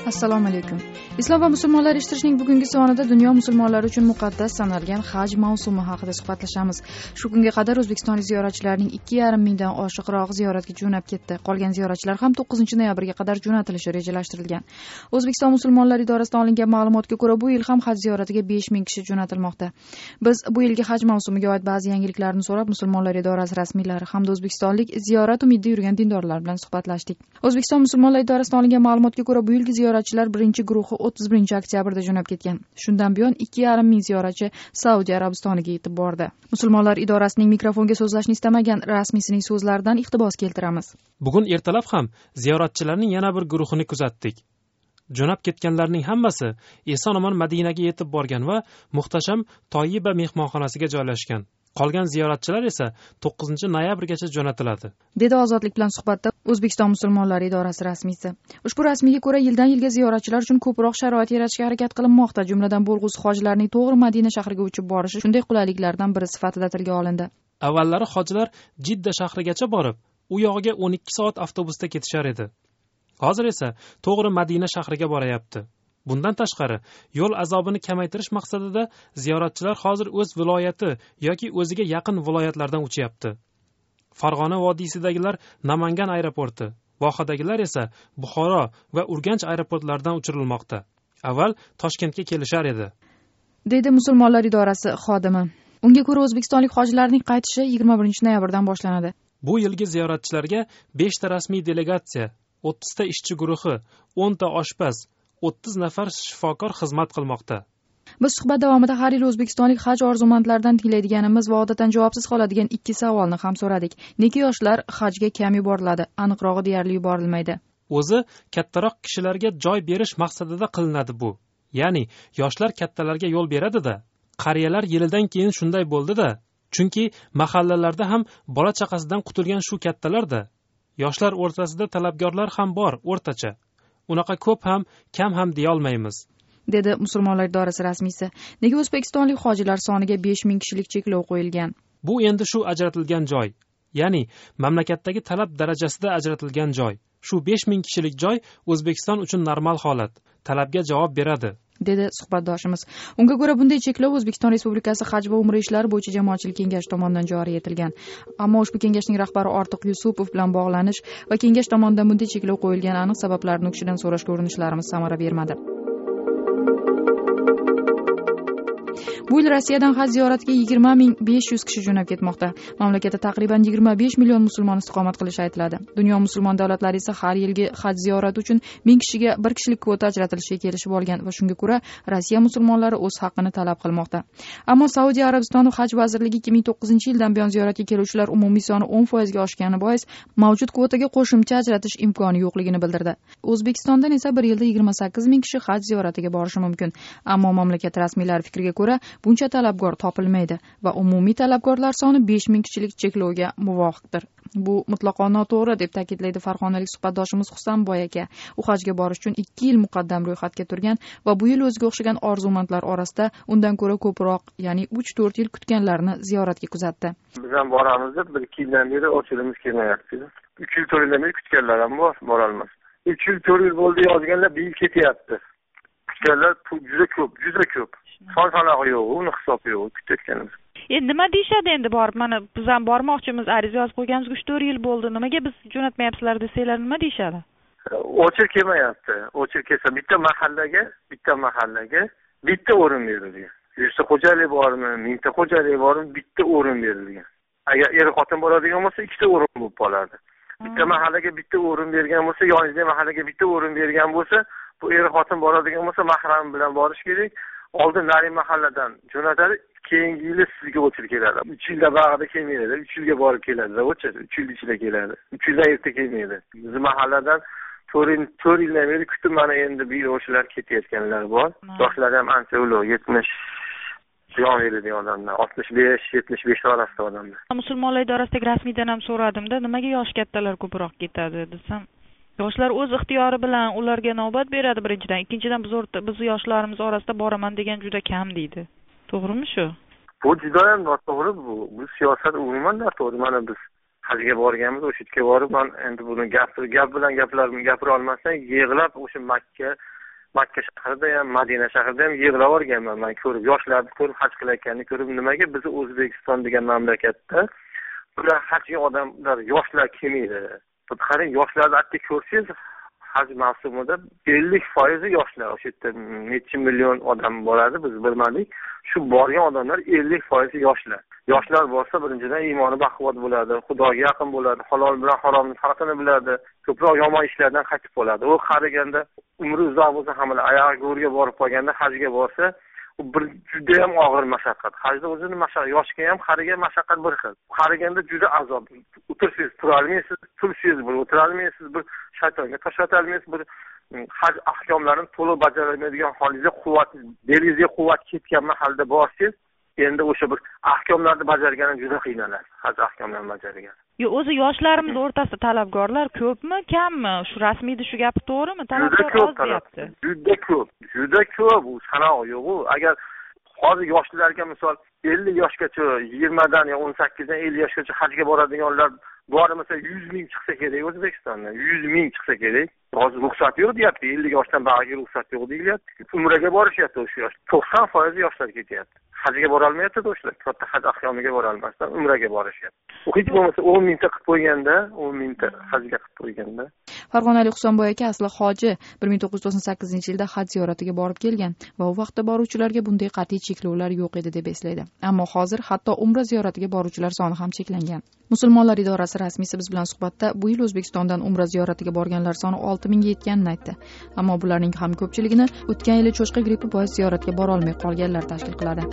Assalomu alaykum. Islom va musulmonlar eshittirishning bugungi sonida dunyo musulmonlari uchun muqaddas sanalgan haj mavsumi haqida suhbatlashamiz. Shu kunga qadar o'zbekistonlik ziyoratchilarning 2,5 mingdan oshiqroq ziyoratga jo'nab ketdi. Qolgan ziyoratchilar ham 9 noyabrga qadar jo'natilishi rejalashtirilgan. O'zbekiston musulmonlari idorasidan olingan ma'lumotga ko'ra, bu yil ham haj ziyoratiga 5 ming kishi jo'natilmoqda. Biz bu yilgi haj mavsumiga oid ba'zi yangiliklarni so'rab, musulmonlar idorasi rasmiylari hamda o'zbekistonlik ziyorat umidida yurgan dindorlar bilan suhbatlashdik. O'zbekiston musulmonlar idorasidan olingan ma'lumotga ko'ra, bu yilgi ziyoratchilar birinchi guruhi 31 oktyabrda jo'nab ketgan. Shundan buyon 2,5 ming ziyoratchi Saudiya Arabistoniga yetib bordi. Musulmonlar idorasining mikrofonga so'zlashni istamagan rasmiysining so'zlaridan iqtibos keltiramiz. Bugun ertalab ham ziyoratchilarning yana bir guruhini kuzatdik. Jo'nab ketganlarning hammasi eson-omon Madinaga yetib borgan va muhtasham Toyiba mehmonxonasiga joylashgan. Qolgan ziyoratchilar esa 9 noyabrgacha jo'natiladi, dedi Ozodlik bilan suhbatda O'zbekiston musulmonlari idorasi rasmiysi. Ushbu rasmiyga ko'ra, yildan yilga ziyoratchilar uchun ko'proq sharoit yaratishga harakat qilinmoqda. Jumladan bo'lg'usi hojilarning to'g'ri Madina shahriga uchib borishi shunday qulayliklardan biri sifatida tilga olindi. Avvallari hojilar Jidda shahrigacha borib, u yog'iga 12 soat avtobusda ketishar edi. Hozir esa to'g'ri Madina shahriga borayapti. Bundan tashqari, yo'l azobini kamaytirish maqsadida ziyoratchilar hozir o'z viloyati yoki o'ziga yaqin viloyatlardan uchyapti. Farg'ona vodiysidagilar Namangan aeroporti, vohadagilar esa Buxoro va Urganch aeroportlaridan uchirilmoqda. Avval Toshkentga kelishar edi, dedi musulmonlar idorasi xodimi. Unga ko'ra, o'zbekistonlik hojilarning qaytishi 21 noyabrdan boshlanadi. Bu yilgi ziyoratchilarga 5 ta rasmiy delegatsiya, 30 ta ishchi guruhi, 10 ta oshpaz, 30 nafar shifokor xizmat qilmoqda. Biz suhbat davomida har yil o'zbekistonlik haj orzumandlaridan tinglaydiganimiz va odatdan javobsiz qoladigan 2 savolni ham so'radik. Nega yoshlar hajga kam yuboriladi? Aniqrog'i deyarli yuborilmaydi. O'zi kattaroq kishilarga joy berish maqsadida qilinadi bu. Ya'ni yoshlar kattalarga yo'l beradi-da. Qariyalar yilidan keyin shunday bo'ldi-da. Chunki mahallalarda ham bola chaqasidan qutulgan shu kattalar-da. Yoshlar o'rtasida talabgorlar ham bor o'rtacha. Unaqa ko'p ham, kam ham deya olmaymiz, dedi musulmonlar idorasi rasmiysi. Nega o'zbekistonlik hojilar soniga 5 ming kishilik cheklov qo'yilgan? Bu endi shu ajratilgan joy, ya'ni mamlakatdagi talab darajasida ajratilgan joy. Shu 5 ming kishilik joy O'zbekiston uchun normal holat, talabga javob beradi, dedi suhbatdoshimiz. Unga ko'ra, bunday cheklov O'zbekiston Respublikasi Haj va Umra ishlari bo'yicha jamoatchilik kengashi tomonidan joriy etilgan. Ammo ushbu kengashning rahbari Ortiq Yusupov bilan bog'lanish va kengash tomonidan bunday cheklov qo'yilgan aniq sabablarini u kishidan so'rashga urinishlarimiz samara bermadi. Bu yil Rossiyadan haj ziyoratiga 20,500 kishi jo'nab ketmoqda. Mamlakatda taqriban 25 million musulmon istiqomat qilishi aytiladi. Dunyo musulmon davlatlari esa har yilgi haj ziyorati uchun 1000 kishiga 1 kishilik kvota ajratilishiga kelishib olgan va shunga ko'ra Rossiya musulmonlari o'z haqqini talab qilmoqda. Ammo Saudiya Arabistoni haj vazirligi 2009-yildan buyon ziyoratga keluvchilar umumiy soni 10% ga oshgani bois mavjud kvotaga qo'shimcha ajratish imkoni yo'qligini bildirdi. O'zbekistondan esa bir yilda 28 ming kishi haj ziyoratiga borishi mumkin. Ammo mamlakat rasmiylari fikriga ko'ra buncha talabgor topilmaydi va umumiy talabgorlar soni 5 ming kishilik cheklovga muvofiqdir. Bu mutlaqo noto'g'ri, deb ta'kidlaydi farg'onalik suhbatdoshimiz Husanboy aka. U hajga borish uchun 2 yil muqaddam ro'yxatga turgan va bu yil o'ziga o'xshagan orzumandlar orasida undan ko'ra ko'proq, ya'ni 3-4 yil kutganlarni ziyoratga kuzatdi. Biz ham boramiz deb 1-2 yildan beri ochilimiz kelmayapti. 3 yil 4 yildan beri kutganlar ham bor, borolmas. 3 yil 4 yil bo'ldi yozganlar, bir yil ketyapti. Kutganlar juda ko'p. Son-sanog'i yo'q, uni hisobi yo'q kutayotganimiz. Endi nima deyishadi endi borib, mana biz ham bormoqchimiz, ariza yozib qo'yganimiz 3-4 yil bo'ldi. Nimaga biz jo'natmayapsizlar desanglar nima deyishadi? Ochib kelmayapti. Ochib kelsa bitta mahallaga bitta o'rin berilgan. 100 ta xo'jalik bormi, 1000 ta xo'jalik bormi, bitta o'rin berilgan. Agar er-xotin boradigan bo'lsa, 2 ta o'rin bo'lib qoladi. Bitta mahallaga bitta o'rin bergan bo'lsa, yonizdagi mahallaga bitta o'rin bergan bo'lsa, bu er-xotin boradigan bo'lsa, mahram bilan borish kerak. Oldin nari mahalladan jo'natadi, keyingi yili sizga o'chib keladi. 3 yilda bag'ida kelmaydi, 3 yilga borib keladi, o'cha 3 yil ichida keladi. 3 yildan erta kelmaydi. Biz mahalladan 4 yildan beri kutib, mana endi bu yil o'shalar ketayotganlar bor. Yoshlari ham ancha ulug', 70 jon beradigan odamlar, 65-75 orasida odamlar. Musulmonlar idorasidagi rasmiydan ham so'radimda, nimaga yosh kattalar ko'proq ketadi desam, yoshlar o'z ixtiyori bilan ularga navbat beradi birinchidan, ikkinchidan biz yoshlarimiz orasida boraman degan juda kam deydi. To'g'rimi shu? Bu juda ham noto'g'ri bu. Bu siyosat umuman noto'g'ri. Mana biz hajga borganmiz, o'sha yerga borib, men endi buni gap bilan gapira olmasdan yig'lab o'sha Makka Makka shahrida ham, Madina shahrida ham yig'lab o'rganman. Men ko'rib, yoshlarni ko'rib, haj qilayotganini ko'rib, nimaga biz O'zbekiston degan mamlakatda bular hajga odamlar, yoshlar kelmaydi. Qarang, yoshlarni atga ko'rsangiz, haj mavsumida 50% yoshlar. O'sha yerda necha million odam bo'ladi, biz bilmadik. Shu borgan odamlar 50% yoshlar. Yoshlar bo'lsa, birinchidan iymoni baquvvat bo'ladi, Xudoga yaqin bo'ladi, halol bilan haromning farqini biladi, ko'proq yomon ishlardan qaytib bo'ladi. U qariganda umri uzoq bo'lsa ham oyoq go'rga borib qolganda, hajga borsa, u bir juda ham og'ir mashaqqat. Hajda o'zini mashaqqat, yoshga ham, qariga mashaqqat bir xil. Qariganda juda azob. O'tirsangiz tura olmaysiz, tursangiz bir o'tira olmaysiz, bir shaytonga tashlata olmaysiz, bir haj ahkomlarini to'liq bajara olmaydigan holingizda quvvat, belingizga quvvat ketgan mahalda borsangiz, endi o'sha bir ahkomlarni bajargani juda qiynalasiz. Haj ahkomlarini bajargan. O'zi yoshlarimiz o'rtasida talabgorlar ko'pmi, kammi? Shu rasmiyda shu gapi to'g'rimi? Talabgor oz deyapti. Juda ko'p. U sanoq yo'q. Agar hozir yoshlarga misol 50 yoshgacha, 20 dan yo 18 dan 50 yoshgacha hajga boradiganlar bormasa 100 ming chiqsa kerak O'zbekistonda. 100 ming chiqsa kerak. Hozir ruxsat yo'q deyapti. 50 yoshdan bag'iga ruxsat yo'q deyilyapti. Umraga borishyapti o'sha yosh. 90% yoshlar ketyapti. Hajga bora olmayapti do'stlar. Katta haj ahkomiga bora olmasdan umraga borishyapti. U hech bo'lmasa 10 mingta qilib qo'yganda, 10 mingta hajga qilib qo'yganda. Farg'onalik Husanboy aka asli hoji 1998-yilda haj ziyoratiga borib kelgan va u vaqtda boruvchilarga bunday qat'iy cheklovlar yo'q edi deb eslaydi. Ammo hozir hatto umra ziyoratiga boruvchilar soni ham cheklangan. Musulmonlar idorasi rasmiysi biz bilan suhbatda bu yil O'zbekistondan umra ziyoratiga borganlar soni 6 mingga yetganini aytdi. Ammo bularning ham ko'pchiligini o'tgan yili cho'chqa grippi bois ziyoratga bora olmay qolganlar tashkil qiladi.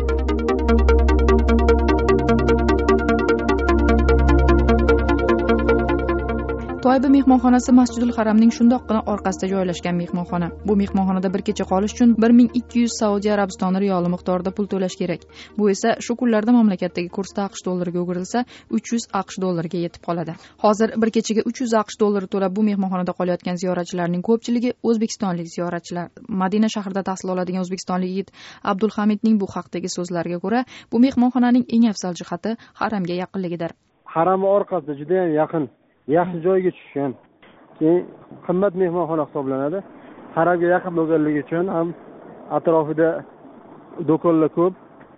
Toyba mehmonxonasi Masjidul Haramning shundoqqina orqasida joylashgan mehmonxona. Bu mehmonxonada bir kecha qolish uchun 1200 Saudiya Arabistoni riyoli miqdorida pul to'lash kerak. Bu esa shu kunlarda mamlakatdagi kursda AQSh dollariga o'girilsa 300 AQSh dollariga yetib qoladi. Hozir bir kechaga 300 AQSh dollari to'lab bu mehmonxonada qolayotgan ziyoratchilarning ko'pchiligi o'zbekistonlik ziyoratchilar. Madina shahrida tahsil oladigan o'zbekistonlik yigit Abdulhamidning bu haqdagi so'zlariga ko'ra, bu mehmonxonaning eng afzal jihati haramga yaqinligidir. Haram orqasida juda ham yaqin. Yaxshi joyga tushgan. Keyin qimmat mehmonxona hisoblanadi. Haramga yaqin bo'lganligi uchun ham atrofida do'konlar ko'p.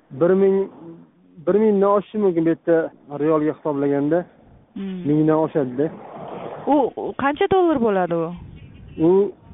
1000 dan oshishi mumkin bu yerda riyolga hisoblaganda. 1000 dan oshadi-da. U qancha dollar bo'ladi u? U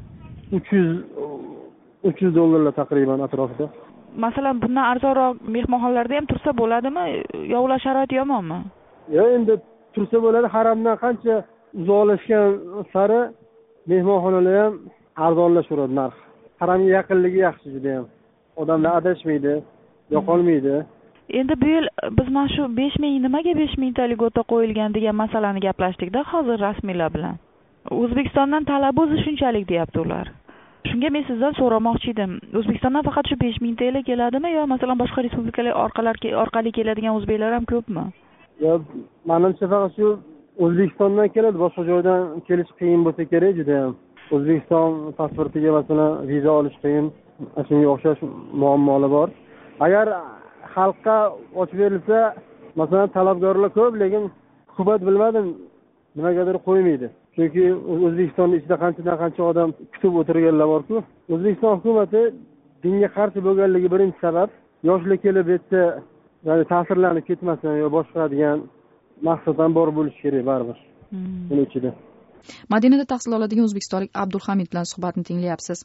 300 dollarlar taqriban atrofida. Masalan, bundan arzonroq mehmonxonalarda ham tursa bo'ladimi? Yo ular sharoiti yomonmi? Yo, endi tursa bo'ladi. Haramdan qancha uzoqlashgan sari mehmonxonalar ham arzonlashaveradi narx. Haramga yaqinligi yaxshi juda ham. Odamlar adashmaydi, yo'qolmaydi. Endi bu yil biz mana shu 5000 nimaga 5000 talik o'ta qo'yilgan degan masalani gaplashdik-da hozir rasmiylar bilan. O'zbekistondan talab o'zi shunchalik deyapti ular. Shunga men sizdan so'ramoqchi edim. O'zbekistondan faqat shu 5000 TL keladimi yo masalan boshqa respublikalar orqali keladigan o'zbeklar ham ko'pmi? Ya, menimcha faqat shu O'zbekistondan keladi, boshqa joydan kelish qiyin bo'lsa kerak juda ham. O'zbekiston pasportiga masalan viza olish qiyin, shunga o'xshash muammolar bor. Agar xalqqa ochib berilsa, masalan talabgorlar ko'p, lekin hukumat bilmadim nimagadir qo'ymaydi. Chunki O'zbekistonning ichida qancha odam kutib o'tirganlar bor-ku. O'zbekiston hukumati dinga qarshi bo'lganligi birinchi sabab. Yoshlar kelib etsa, ya'ni ta'sirlanib ketmasin yo boshqa degan maqsaddan bor bo'lishi kerak baribir. Buning ichida. Madinada tahsil oladigan o'zbekistonlik Abdulhamid bilan suhbatni tinglayapsiz.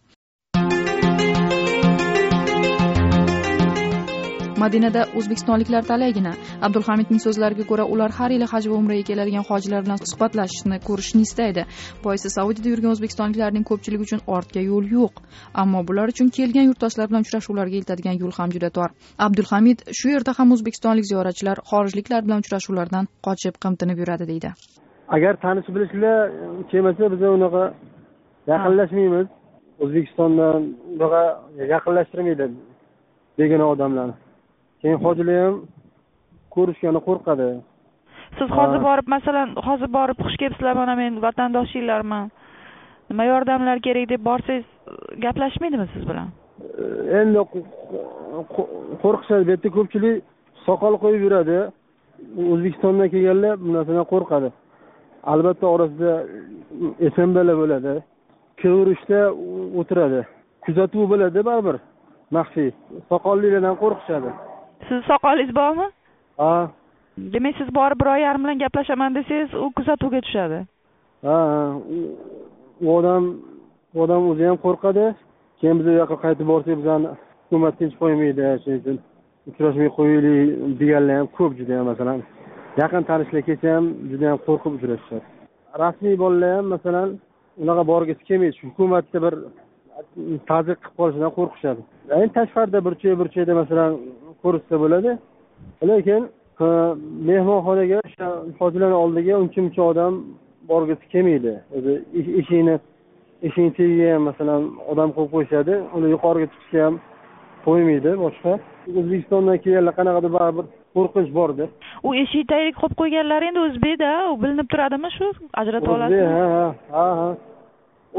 Madinada o'zbekistonliklar talaygina. Abdulhamidning so'zlariga ko'ra, ular har yili haj va umraga keladigan hojilar bilan suhbatlashishni, ko'rishni istaydi. Boisi Saudiyada yurgan o'zbekistonliklarning ko'pchiligi uchun ortga yo'l yo'q. Ammo bular uchun kelgan yurtdoshlar bilan uchrashuvlarga eltadigan yo'l ham juda tor. Abdulhamid shu yerda ham o'zbekistonlik ziyoratchilar xorijliklar bilan uchrashuvlardan qochib, qimtinib yuradi deydi. Agar tanish bilishlar kelmasa, biz unaqa yaqinlashmaymiz. O'zbekistondan unaqa yaqinlashtirmaydi degan odamlarni. Keyin hojilar ham ko'rishgani qo'rqadi. Siz hozir borib xush kelibsizlar, mana men vatandoshinglarman. Nima yordamlar kerak deb borsangiz gaplashmaydimi siz bilan? Endi qo'rqishadi. Bu yerda ko'pchilik soqol qo'yib yuradi. O'zbekistondan kelganlar bu narsadan qo'rqadi. Albatta orasida esenbalar bo'ladi. Ko'rishda o'tiradi. kuzatuv bo'ladi baribir, maxfiy. Soqollilardan qo'rqishadi. Siz soqolingiz bormi? Ha. Demak, siz borib bir oy yarim bilan gaplashaman desangiz, u kuzatuvga tushadi. Ha, u odam o'zi ham qo'rqadi. Keyin biz u yoqqa qaytib borsak, bizani hukumat tinch qo'ymaydi, shuning uchun uchrashmay qo'yaylik deganlar ham ko'p juda ham, masalan. Yaqin tanishlar kelsa ham juda ham qo'rqib uchrashishadi. Rasmiy bolalar ham masalan unaqa borgisi kelmaydi. Hukumatda bir ta'ziq qilib qolishidan qo'rqishadi. Endi tashqarida bir joyda masalan ko'rishsa bo'ladi. Lekin mehmonxonaga, o'sha hojilarning oldiga uncha odam borgisi kelmaydi. O'zi eshikni tagiga ham masalan odam qo'yib qo'yishadi. Uni yuqoriga chiqishga ham qo'ymaydi boshqa. O'zbekistondan kelganlar qanaqadir baribir qo'rqinch borda. U eshik tagiga qo'yib qo'yganlar endi o'zbekda, u bilinib turadimi shu? Ajrata olasizmi? Ha. O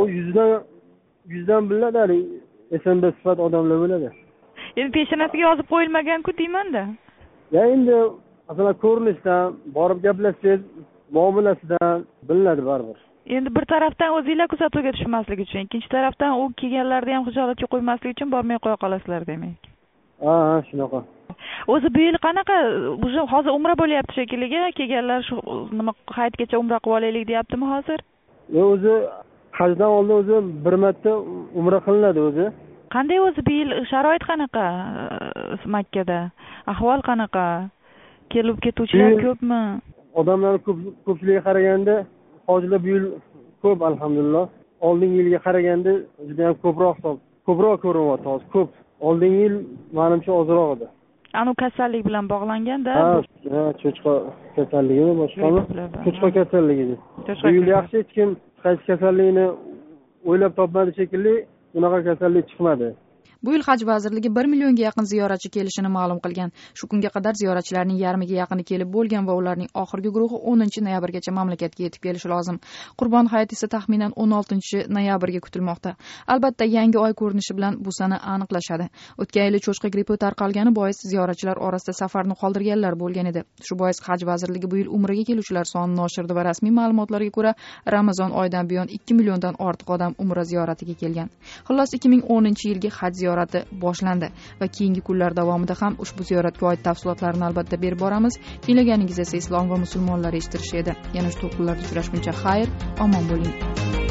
yuzdan biladi, esanda sifat odamlar bo'ladi. Endi peshonasiga yozib qo'yilmagan-ku deyman-da. Ya endi masalan ko'rinishdan, borib gaplashsangiz, muomalasidan bilinadi baribir. Endi bir tarafdan o'zingizlar kuzatuvga tushmasligi uchun, ikkinchi tarafdan u kelganlarni ham hijolatga qo'ymaslik uchun bormay qo'ya qolasizlar demak. Ha, shunaqa. O'zi bu yil qanaqa? Hozir umra bo'lyapti shekilliga, kelganlar shu nima hayitgacha umra qilib olaylik deyaptimi hozir? O'zi hajdan oldin o'zi bir marta umra qilinadi o'zi. Qanday o'zi bu yil sharoit qanaqa Makkada? Ahvol qanaqa? Kelib ketuvchilar ko'pmi? Odamlar ko'pchiligiga qaraganda hojilar bu yil ko'p, alhamdulillah. Oldingi yilga qaraganda juda ham ko'proq ko'rinyapti hozir, ko'p. Oldingi yil menimcha ozroq edi. Anu kasallik bilan bog'langanda? Ha, cho'chqa kasalligi boshqami? Cho'chqa kasalligi. Bu yil yaxshi, hech kim qaysi kasallikni o'ylab topmadi shekilli, unaqa kasallik chiqmadi. Bu yil Haj vazirligi 1 millionga yaqin ziyoratchi kelishini ma'lum qilgan. Shu kunga qadar ziyoratchilarning yarmiga yaqini kelib bo'lgan va ularning oxirgi guruhi 10-noyabrgacha mamlakatga yetib kelishi lozim. Qurbon hayiti esa taxminan 16-noyabrga kutilmoqda. Albatta, yangi oy ko'rinishi bilan bu sana aniqlashadi. O'tgan yili cho'chqa grippi tarqalgani bois ziyoratchilar orasida safarni qoldirganlar bo'lgan edi. Shu bois Haj vazirligi bu yil umraga keluvchilar sonini oshirdi va rasmiy ma'lumotlarga ko'ra Ramazon oyidan buyon 2 milliondan ortiq odam umra ziyoratiga kelgan. Xullas 2010-yilgi Haj ziyorati boshlandi va keyingi kunlar davomida ham ushbu ziyoratga oid tafsilotlarni albatta berib boramiz. Tinglaganingiz esa islom va musulmonlar eshittirishi edi. Yana shu to'lqinlarda uchrashguncha xayr, omon bo'ling.